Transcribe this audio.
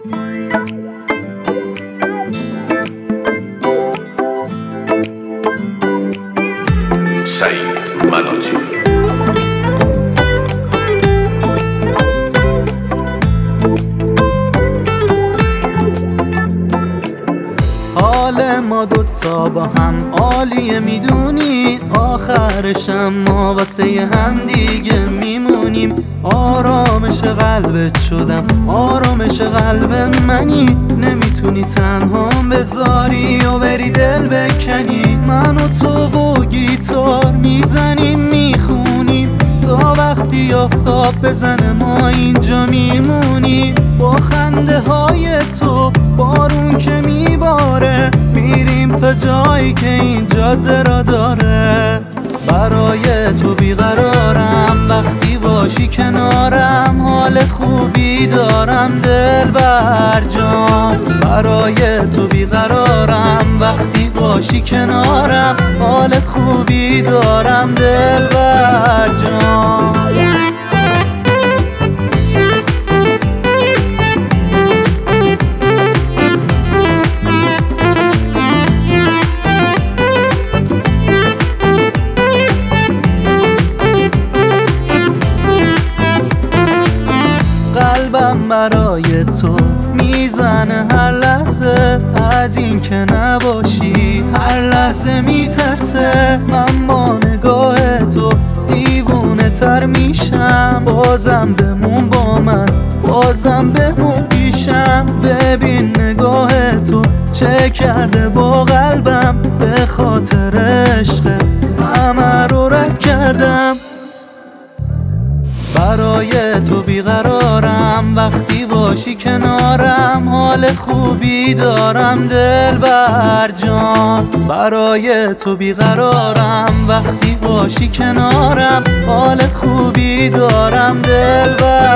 سعید ملاتی. حال ما دوتا با هم عالیه میدونی، آخرشم ما واسه هم دیگه میمونیم. آرامش قلبت شدم، آرامش قلب منی، نمیتونی تنها بذاری و بری دل بکنی. من و تو و گیتار میزنیم میخونیم تا وقتی آفتاب بزنه ما اینجا میمونی. با خنده های تو بارون که میباره میریم تا جایی که این جاده را داره. برای تو بیقرارم وقتی باشی کنارم، حال خوبی دارم دلبر جان. برای تو بیقرارم وقتی باشی کنارم، حال خوبی دارم دلبر جان. قلبم برای تو میزنه هر لحظه، از این که نباشی هر لحظه میترسه. من با نگاه تو دیوونه تر میشم، بازم بمون با من، بازم بمون پیشم. ببین نگاه تو چه کرده با قلبم، به خاطر عشق همه رو رد کردم. برای تو بیقرارم وقتی باشی کنارم، حال خوبی دارم دلبر جان. برای تو بیقرارم وقتی باشی کنارم، حال خوبی دارم دلبر